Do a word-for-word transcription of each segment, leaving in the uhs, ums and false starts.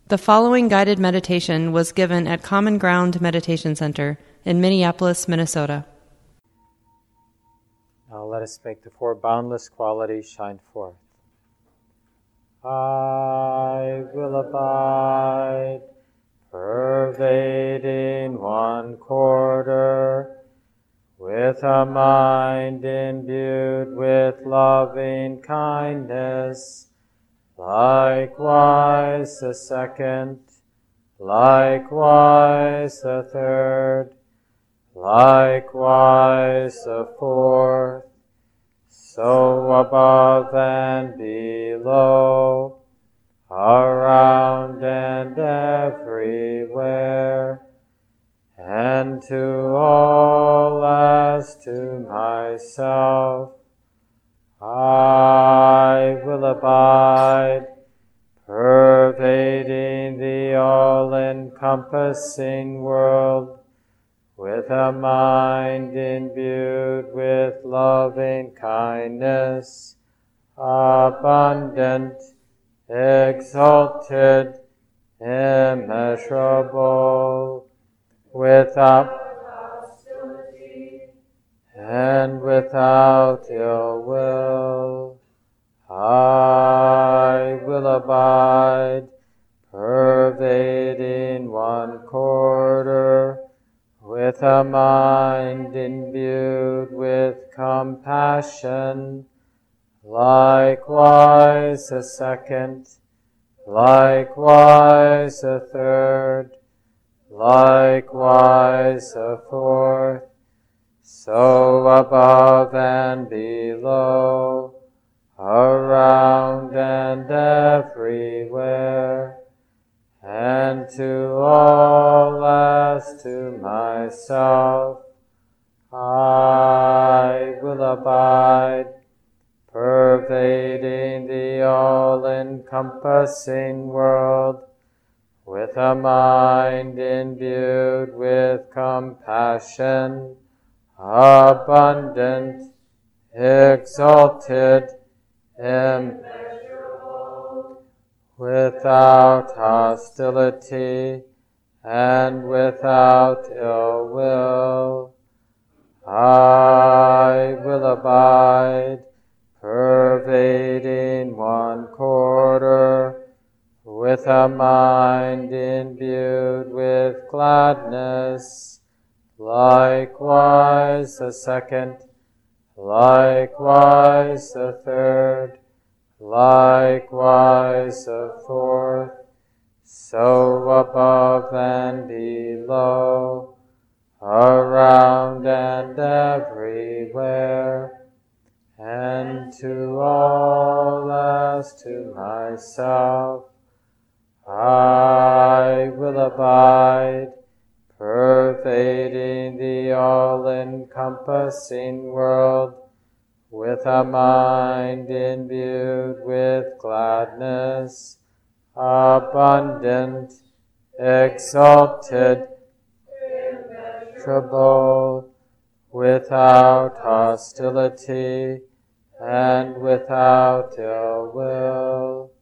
The following guided meditation was given at Common Ground Meditation Center in Minneapolis, Minnesota. Now let us make the four boundless qualities shine forth. I will abide, pervading one quarter, with a mind imbued with loving kindness. Likewise the second, likewise the third, likewise the fourth, so above and below, around and everywhere, and to all as to myself. I will abide, pervading the all-encompassing world, with a mind imbued with loving kindness, abundant, exalted, immeasurable, without and without ill will. I will abide, pervading one quarter, with a mind imbued with compassion. Likewise a second, likewise a third, likewise a fourth, so above and below, around and everywhere, and to all as to myself. I will abide, pervading the all-encompassing world, with a mind imbued with compassion, abundant, exalted, immeasurable, without hostility and without ill will. I will abide, pervading one quarter, with a mind imbued with gladness. Likewise the second, likewise the third, likewise the fourth, so above and below, around and everywhere, and to all as to myself. I will abide, pervading the all-encompassing world, with a mind imbued with gladness, abundant, exalted, immeasurable, without hostility and without ill will.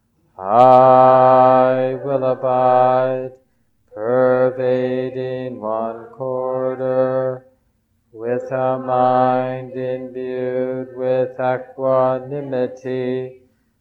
I will abide, pervading one quarter, with a mind imbued with equanimity.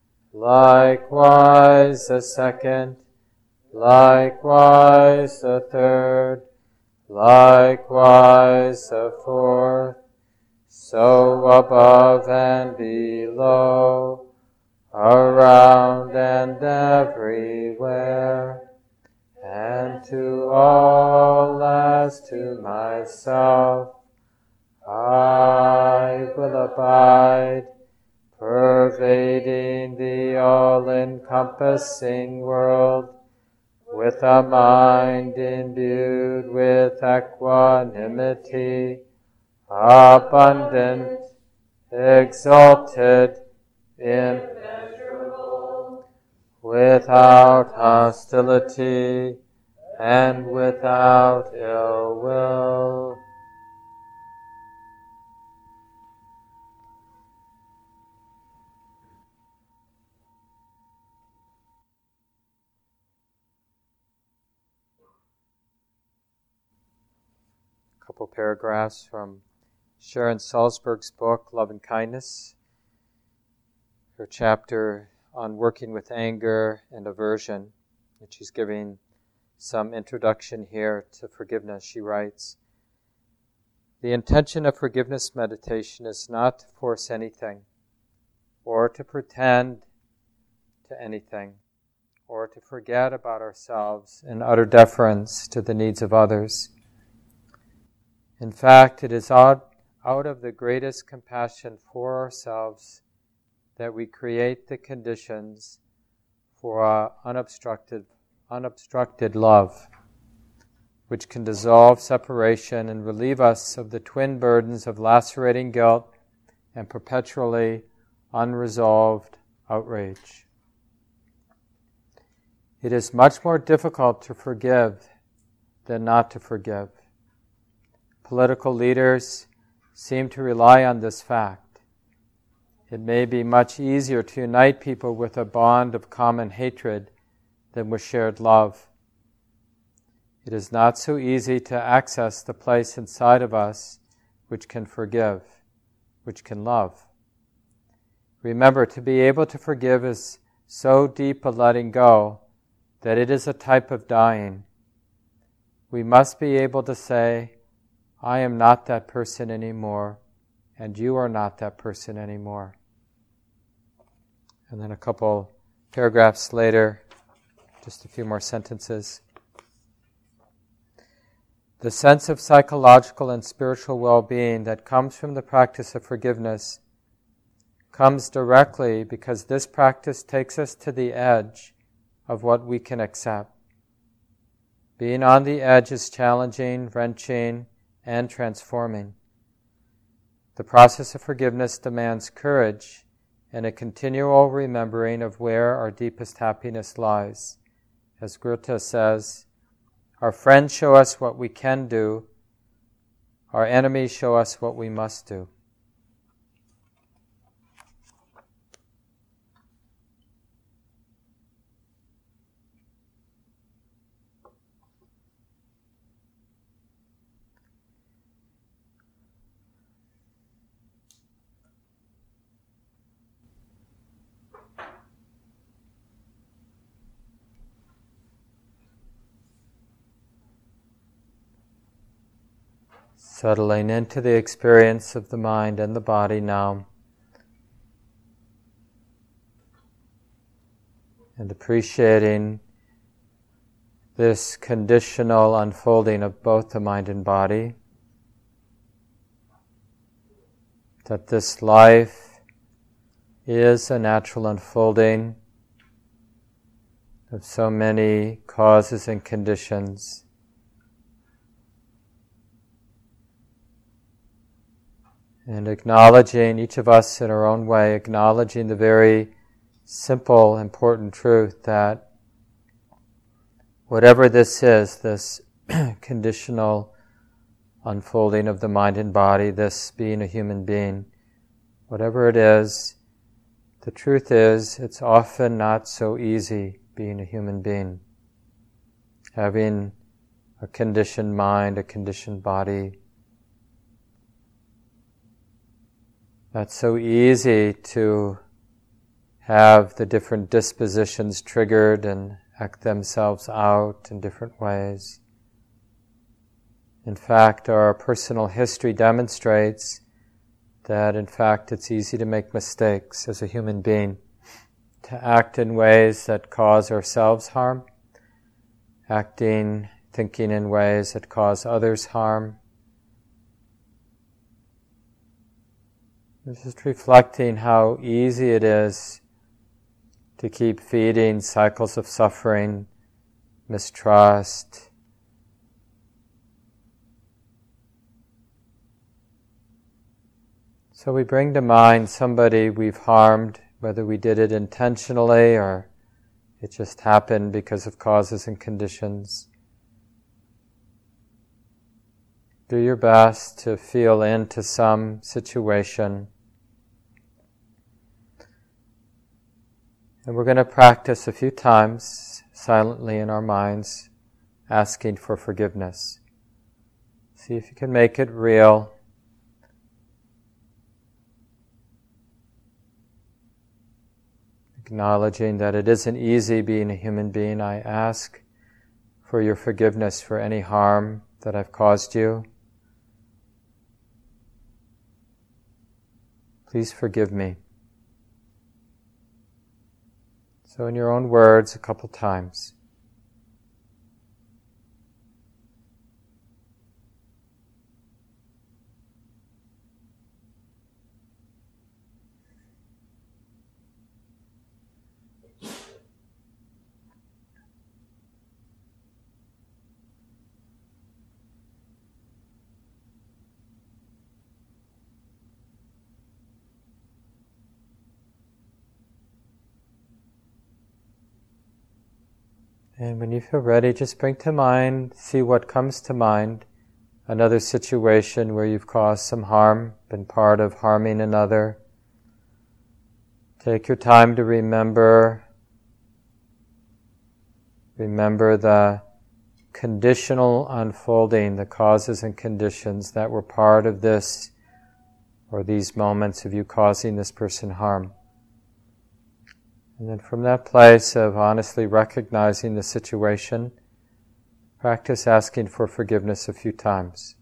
Likewise the second, likewise the third, likewise the fourth, so above and below, around and everywhere, and to all as to myself. I will abide, pervading the all-encompassing world, with a mind imbued with equanimity, abundant, exalted, immeasurable, without hostility and without ill will. A couple paragraphs from Sharon Salzberg's book, Love and Kindness, her chapter on working with anger and aversion, and she's giving some introduction here to forgiveness. She writes, "The intention of forgiveness meditation is not to force anything, or to pretend to anything, or to forget about ourselves in utter deference to the needs of others. In fact, it is out, out of the greatest compassion for ourselves that we create the conditions for our unobstructed, unobstructed love, which can dissolve separation and relieve us of the twin burdens of lacerating guilt and perpetually unresolved outrage. It is much more difficult to forgive than not to forgive. Political leaders seem to rely on this fact. It may be much easier to unite people with a bond of common hatred than with shared love. It is not so easy to access the place inside of us which can forgive, which can love. Remember, to be able to forgive is so deep a letting go that it is a type of dying. We must be able to say, I am not that person anymore, and you are not that person anymore. And then a couple paragraphs later, just a few more sentences. The sense of psychological and spiritual well-being that comes from the practice of forgiveness comes directly because this practice takes us to the edge of what we can accept. Being on the edge is challenging, wrenching, and transforming. The process of forgiveness demands courage and a continual remembering of where our deepest happiness lies. As Goethe says, our friends show us what we can do, our enemies show us what we must do. Settling into the experience of the mind and the body now, and appreciating this conditional unfolding of both the mind and body, that this life is a natural unfolding of so many causes and conditions. And acknowledging, each of us in our own way, acknowledging the very simple, important truth that whatever this is, this conditional unfolding of the mind and body, this being a human being, whatever it is, the truth is it's often not so easy being a human being. Having a conditioned mind, a conditioned body, It's so easy to have the different dispositions triggered and act themselves out in different ways. In fact, our personal history demonstrates that, in fact, it's easy to make mistakes as a human being, to act in ways that cause ourselves harm, acting, thinking in ways that cause others harm. It's just reflecting how easy it is to keep feeding cycles of suffering, mistrust, so we bring to mind somebody we've harmed, whether we did it intentionally or it just happened because of causes and conditions. Do your best to feel into some situation. And we're going to practice a few times silently in our minds, asking for forgiveness. See if you can make it real. Acknowledging that it isn't easy being a human being, I ask for your forgiveness for any harm that I've caused you. Please forgive me. So in your own words, a couple times. And when you feel ready, just bring to mind, see what comes to mind, another situation where you've caused some harm, been part of harming another. Take your time to remember, remember the conditional unfolding, the causes and conditions that were part of this or these moments of you causing this person harm. And then from that place of honestly recognizing the situation, practice asking for forgiveness a few times.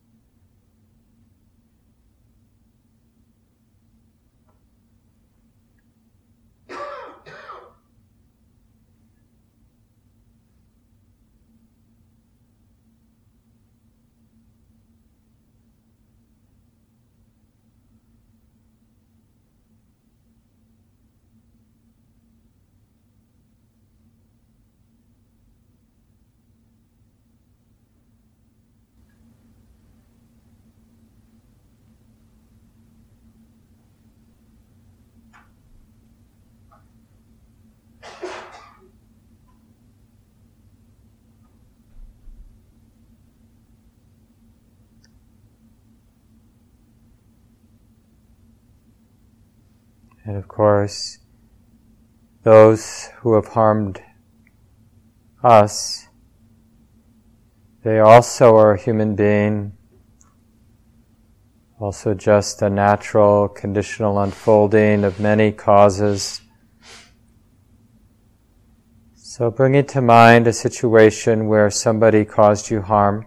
And of course, those who have harmed us, they also are a human being, also just a natural, conditional unfolding of many causes. So bringing to mind a situation where somebody caused you harm,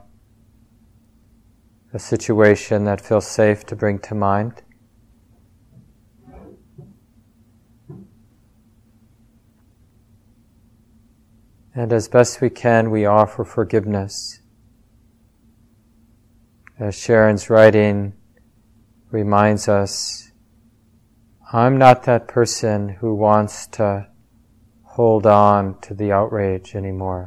a situation that feels safe to bring to mind. And as best we can, we offer forgiveness. As Sharon's writing reminds us, I'm not that person who wants to hold on to the outrage anymore.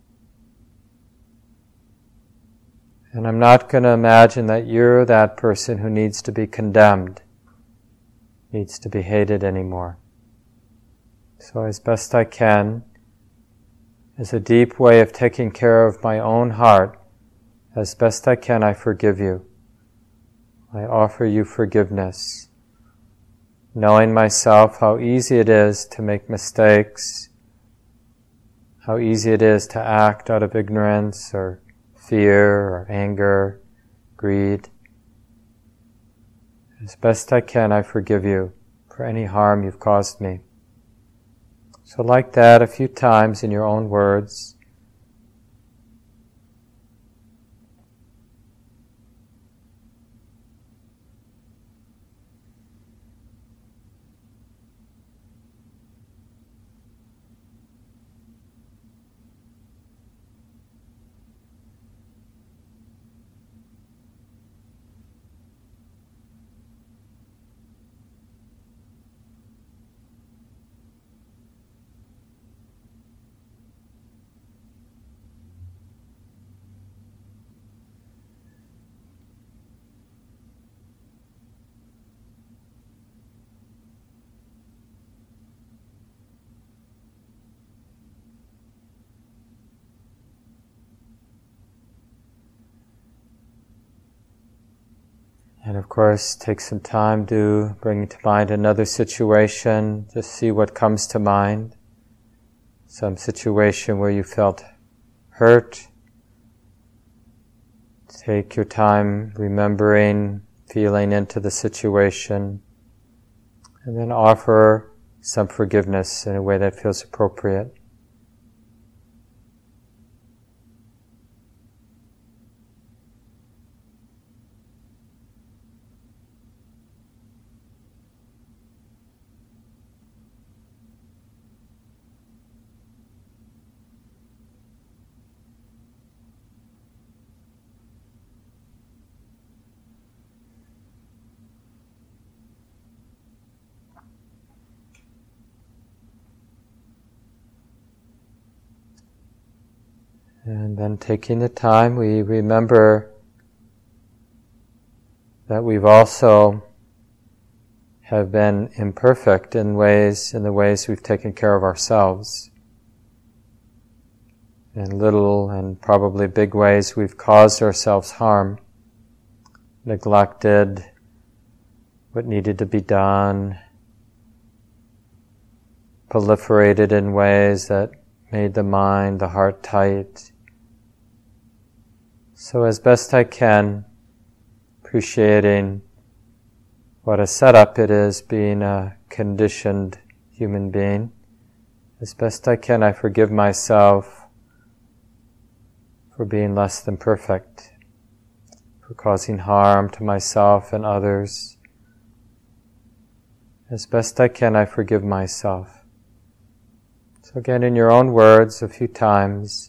And I'm not going to imagine that you're that person who needs to be condemned, needs to be hated anymore. So as best I can, as a deep way of taking care of my own heart, as best I can, I forgive you. I offer you forgiveness, knowing myself how easy it is to make mistakes, how easy it is to act out of ignorance or fear or anger, greed. As best I can, I forgive you for any harm you've caused me. So like that a few times in your own words. And of course, take some time to bring to mind another situation, just see what comes to mind. Some situation where you felt hurt. Take your time remembering, feeling into the situation, and then offer some forgiveness in a way that feels appropriate. And then taking the time, we remember that we've also have been imperfect in ways, in the ways we've taken care of ourselves. In little and probably big ways we've caused ourselves harm, neglected what needed to be done, proliferated in ways that made the mind, the heart tight. So as best I can, appreciating what a setup it is being a conditioned human being, as best I can I forgive myself for being less than perfect, for causing harm to myself and others. As best I can I forgive myself. So again, in your own words a few times,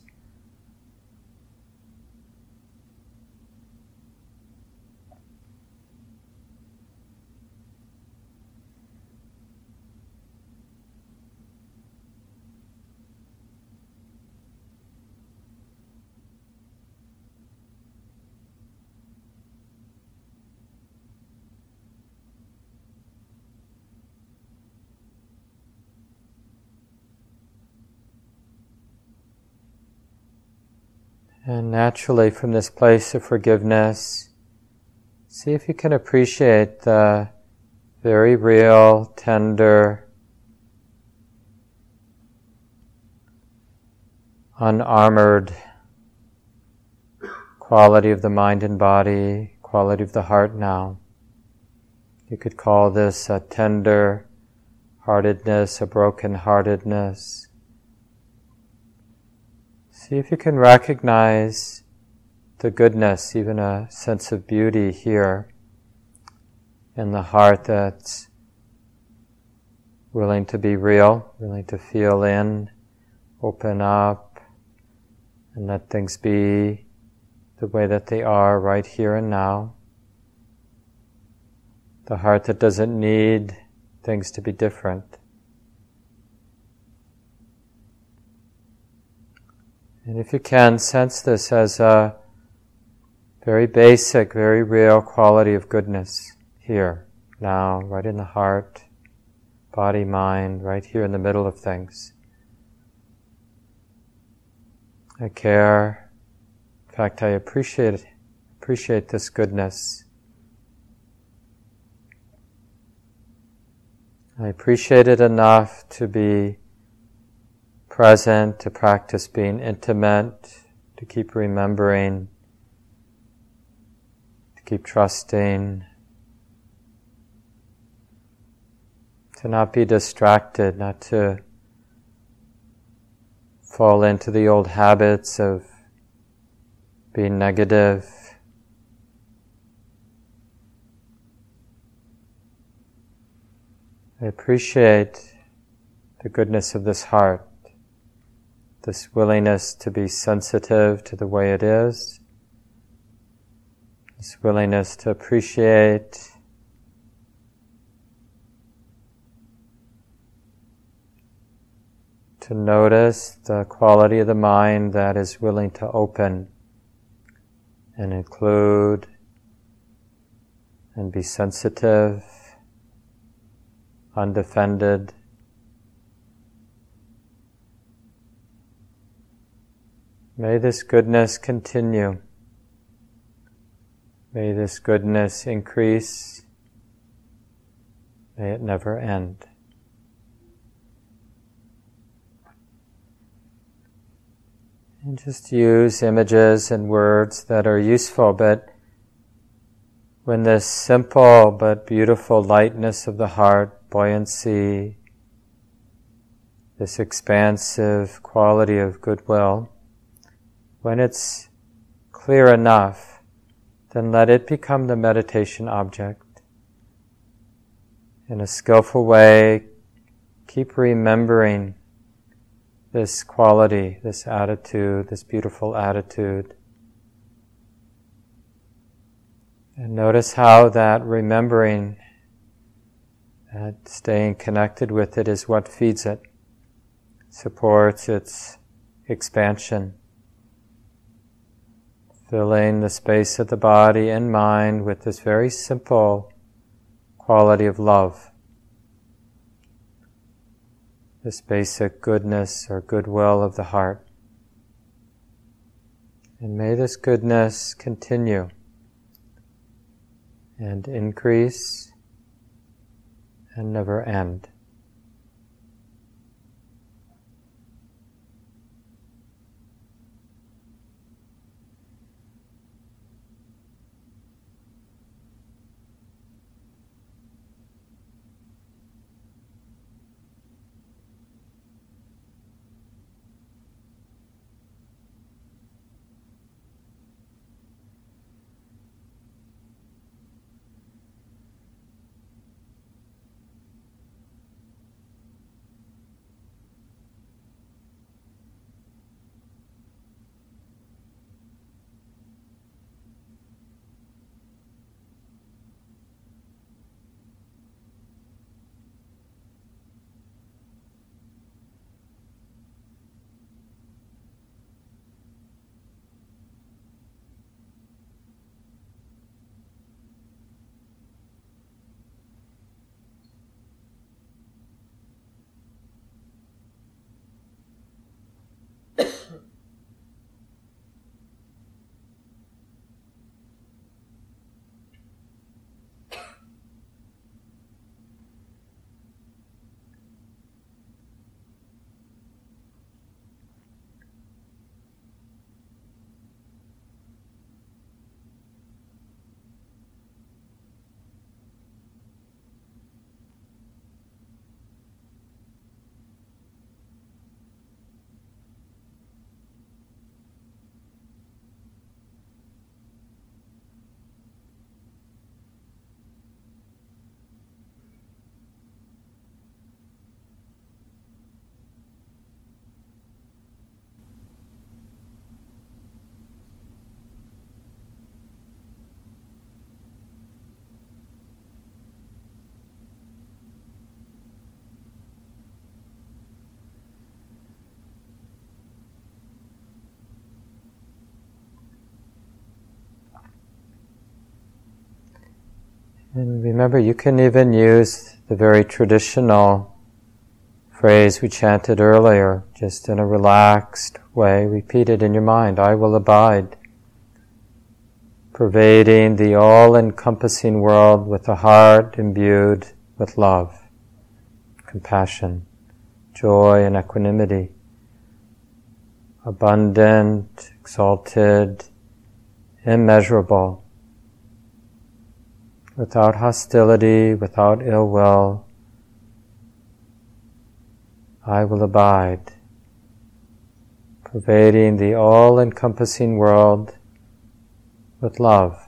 and naturally, from this place of forgiveness, see if you can appreciate the very real, tender, unarmored quality of the mind and body, quality of the heart now. You could call this a tender heartedness, a broken heartedness. See if you can recognize the goodness, even a sense of beauty here in the heart that's willing to be real, willing to feel in, open up, and let things be the way that they are right here and now. The heart that doesn't need things to be different. And if you can, sense this as a very basic, very real quality of goodness here, now, right in the heart, body, mind, right here in the middle of things. I care. In fact, I appreciate it, appreciate this goodness. I appreciate it enough to be present, to practice being intimate, to keep remembering, to keep trusting, to not be distracted, not to fall into the old habits of being negative. I appreciate the goodness of this heart, this willingness to be sensitive to the way it is, this willingness to appreciate, to notice the quality of the mind that is willing to open and include and be sensitive, undefended. May this goodness continue. May this goodness increase. May it never end. And just use images and words that are useful, but when this simple but beautiful lightness of the heart, buoyancy, this expansive quality of goodwill, when it's clear enough, then let it become the meditation object. In a skillful way, keep remembering this quality, this attitude, this beautiful attitude. And notice how that remembering, that staying connected with it is what feeds it, supports its expansion, filling the space of the body and mind with this very simple quality of love, this basic goodness or goodwill of the heart. And may this goodness continue and increase and never end. And remember, you can even use the very traditional phrase we chanted earlier, just in a relaxed way. Repeat it in your mind. I will abide, pervading the all-encompassing world with a heart imbued with love, compassion, joy, and equanimity. Abundant, exalted, immeasurable, without hostility, without ill will. I will abide, pervading the all-encompassing world with love.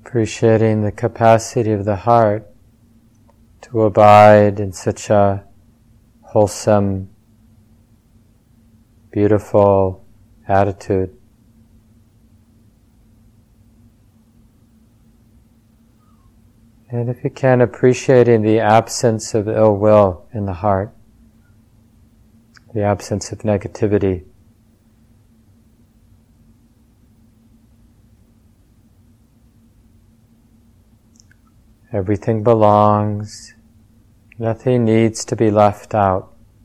appreciating the capacity of the heart to abide in such a wholesome, beautiful attitude. And if you can, appreciating the absence of ill will in the heart, the absence of negativity. Everything belongs, nothing needs to be left out.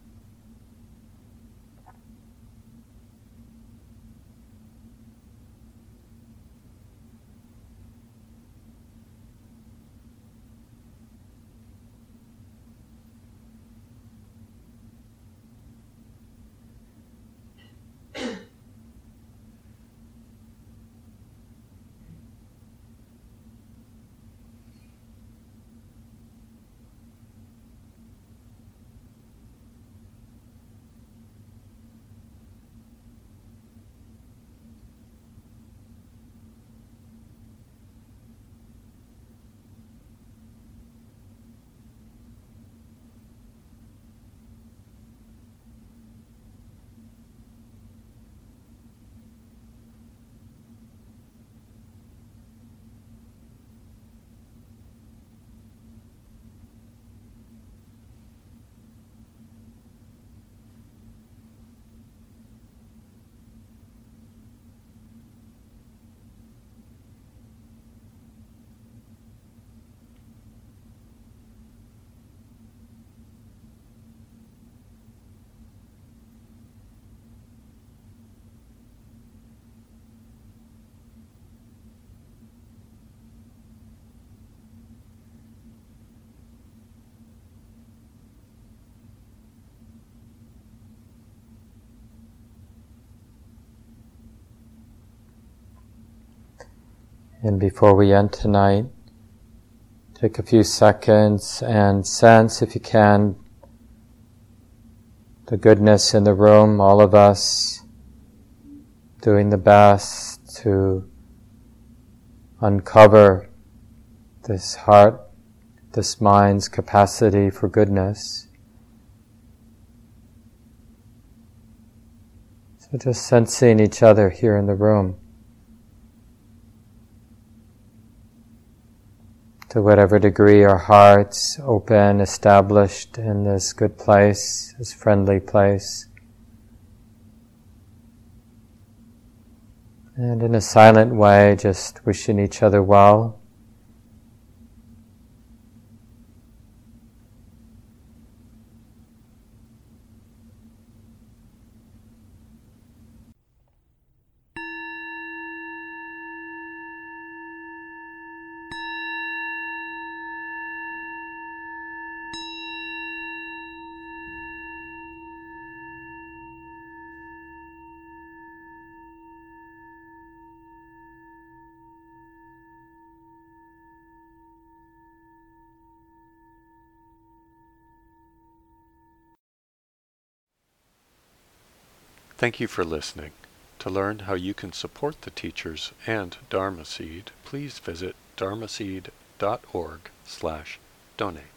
And before we end tonight, take a few seconds and sense, if you can, the goodness in the room, all of us doing the best to uncover this heart, this mind's capacity for goodness. So just sensing each other here in the room. To whatever degree our hearts open, established in this good place, this friendly place. And in a silent way, just wishing each other well. Thank you for listening. To learn how you can support the teachers and Dharma Seed, please visit dharmaseed dot org slash donate.